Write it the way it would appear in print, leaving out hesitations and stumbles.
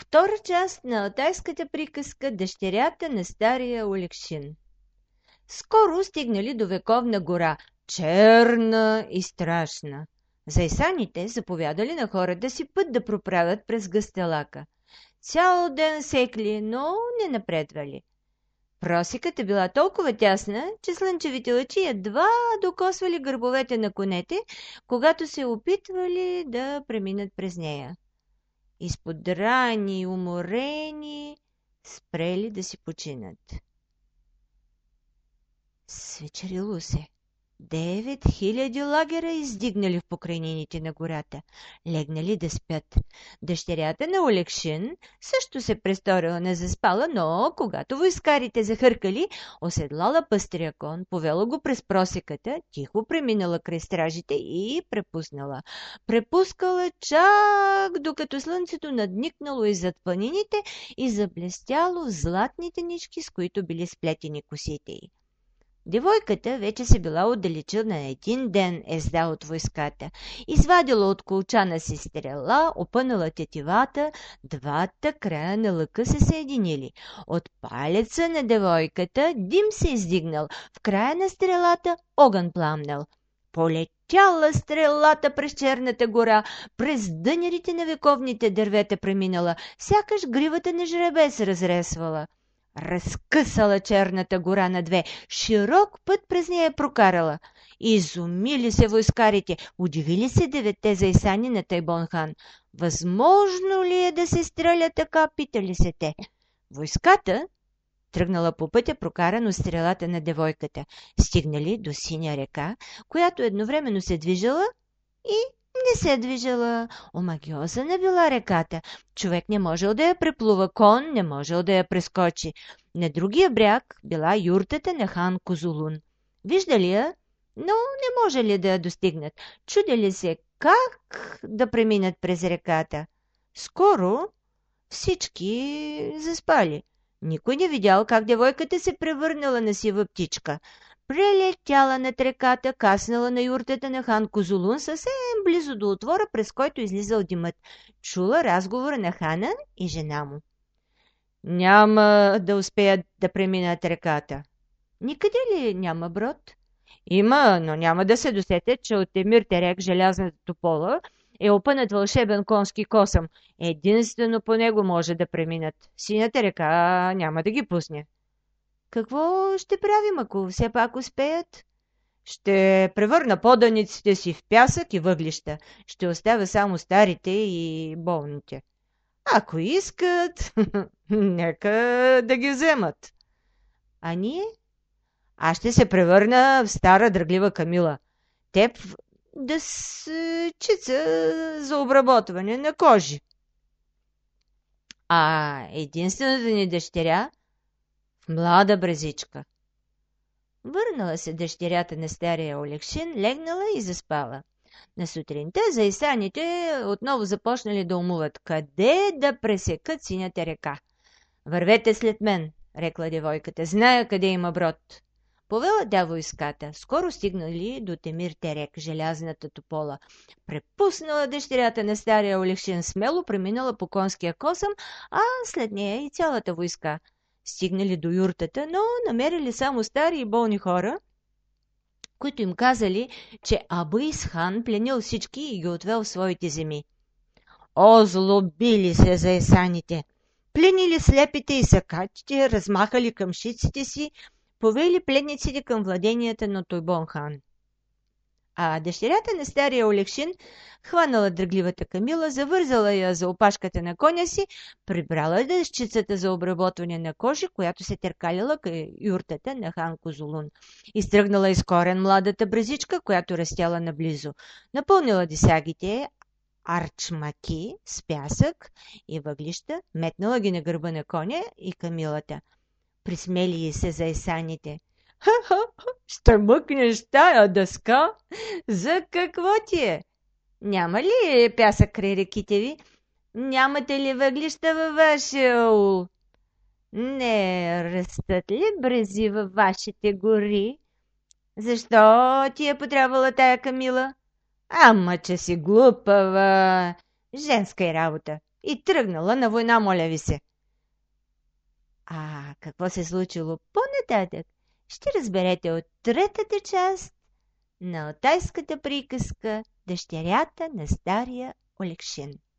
Втора част на алтайската приказка «Дъщерята на стария Олегшин». Скоро стигнали до вековна гора, черна и страшна. Зайсаните заповядали на хората си път да проправят през гъстелака. Цял ден секли, но не напредвали. Просеката била толкова тясна, че слънчевите лъчи едва докосвали гърбовете на конете, когато се опитвали да преминат през нея. Изподрани и уморени, спрели да си починат. Свечерило се. 9000 лагера издигнали в покрайнините на гората. Легнали да спят. Дъщерята на Олегшин също се престорила незаспала, но когато войскарите захъркали, оседлала пъстрия кон, повела го през просеката, тихо преминала край стражите и препуснала. Препускала чак докато слънцето надникнало иззад планините и заблестяло златните нишки, с които били сплетени косите й. Девойката вече се била отдалечила на един ден езда от войската. Извадила от колчана си стрела, опънала тетивата, двата края на лъка се съединили. От палеца на девойката дим се издигнал, в края на стрелата огън пламнал. Полетяла стрелата през черната гора, през дънерите на вековните дървета преминала, сякаш гривата на жребец разресвала. Разкъсала черната гора на две, широк път през нея прокарала. Изумили се войскарите, удивили се 9 зайсани на Тайбон хан. Възможно ли е да се стреля така, питали се те. Войската тръгнала по пътя, прокарано стрелата на девойката. Стигнали до синя река, която едновременно се движала и не се движала. Омагиозана била реката. Човек не можел да я преплува, кон не можел да я прескочи. На другия бряг била юртата на хан Козулун. Виждали я, но не можели да я достигнат. Чудели се как да преминат през реката. Скоро всички заспали. Никой не видял как девойката се превърнала на сива птичка. Прелетяла над реката, каснала на юртата на хан Козулун съвсем близо до отвора, през който излизал димът. Чула разговора на хана и жена му. Няма да успеят да преминат реката. Никъде ли няма брод? Има, но няма да се досетят, че от Емир Терек, желязната топола, е опънат вълшебен конски косъм. Единствено по него може да преминат. Синята река няма да ги пусне. Какво ще правим, ако все пак успеят? Ще превърна поданиците си в пясък и въглища. Ще оставя само старите и болните. Ако искат, нека да ги вземат. А ние? Аз ще се превърна в стара дръглива Камила. Теб да с чица за обработване на кожи. А единствената ни дъщеря в млада брезичка. Върнала се дъщерята на стария Олегшин, легнала и заспала. На сутринта зайсаните отново започнали да умуват. Къде да пресекат синята река? Вървете след мен, рекла девойката. Зная къде има брод. Повела тя войската. Скоро стигнали до Темир Терек, желязната топола. Препуснала дъщерята на стария Олегшин, смело преминала по конския косъм, а след нея и цялата войска. Стигнали до юртата, но намерили само стари и болни хора, които им казали, че Абис хан пленил всички и ги отвел в своите земи. Озлобили се зайсаните, пленили слепите и сакачите, размахали къмшиците си, повели пленниците към владенията на Тойбон хан. А дъщерята на стария Олегшин хванала дръгливата Камила, завързала я за опашката на коня си, прибрала дъщицата за обработване на кожи, която се търкалила към юртата на хан Козулун. Изтръгнала из корен младата брезичка, която растяла наблизо. Напълнила десягите арчмаки с пясък и въглища, метнала ги на гърба на коня и Камилата. Присмели се зайсаните. Ха-ха, ще мъкнеш тая дъска? За какво ти е? Няма ли пясък край реките ви? Нямате ли въглища във вашия ул? Не растат ли брези във вашите гори? Защо ти е потрябвала тая Камила? Ама, че си глупава. Женска е работа. и тръгнала на война, моля ви се. А какво се случило по-нататък, ще разберете от третата част на Алтайската приказка «Дъщерята на стария Олегшин».